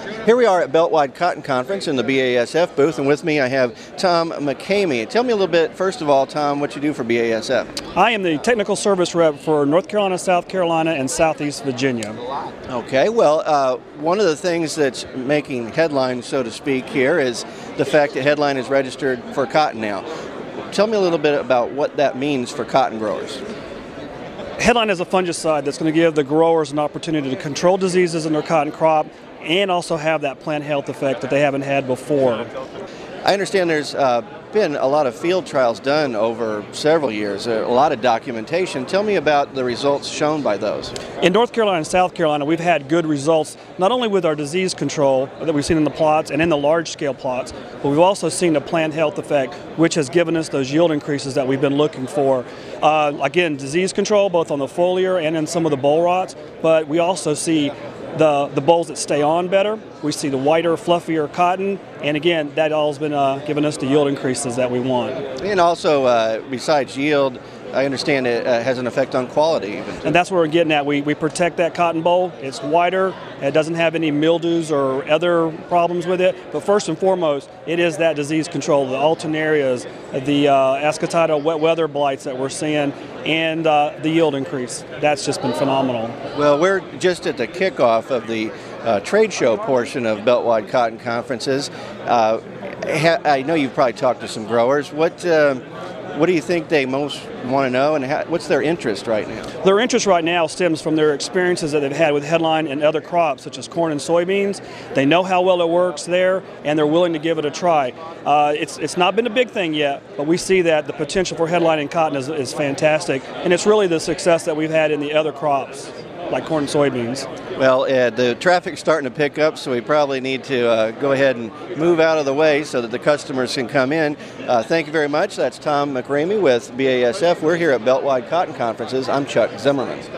Here we are at Beltwide Cotton Conference in the BASF booth, and with me I have Tom McCamey. Tell me a little bit, first of all, Tom, what you do for BASF. I am the technical service rep for North Carolina, South Carolina, and Southeast Virginia. Okay, well, one of the things that's making headlines, so to speak, here is the fact that Headline is registered for cotton now. Tell me a little bit about what that means for cotton growers. Headline is a fungicide that's going to give the growers an opportunity to control diseases in their cotton crop and also have that plant health effect that they haven't had before. I understand there's been a lot of field trials done over several years, a lot of documentation. Tell me about the results shown by those. In North Carolina and South Carolina, we've had good results, not only with our disease control that we've seen in the plots and in the large-scale plots, but we've also seen the plant health effect, which has given us those yield increases that we've been looking for. Again, disease control, both on the foliar and in some of the boll rots, but we also see the bolls that stay on better. We see the whiter, fluffier cotton, and again, that all has been giving us the yield increases that we want. And also, besides yield, I understand it has an effect on quality even. And that's what we're getting at. We protect that cotton boll. It's whiter. It doesn't have any mildews or other problems with it. But first and foremost, it is that disease control, the alternarias, the ascotida wet weather blights that we're seeing, and the yield increase. That's just been phenomenal. Well, we're just at the kickoff of the trade show portion of Beltwide Cotton Conferences. I know you've probably talked to some growers. What do you think they most want to know, and what's their interest right now? Their interest right now stems from their experiences that they've had with Headline and other crops, such as corn and soybeans. They know how well it works there, and they're willing to give it a try. It's not been a big thing yet, but we see that the potential for Headline and cotton is fantastic, and it's really the success that we've had in the other crops, like corn and soybeans. Well, the traffic's starting to pick up, so we probably need to go ahead and move out of the way so that the customers can come in. Thank you very much. That's Tom McCamey with BASF. We're here at Beltwide Cotton Conferences. I'm Chuck Zimmerman.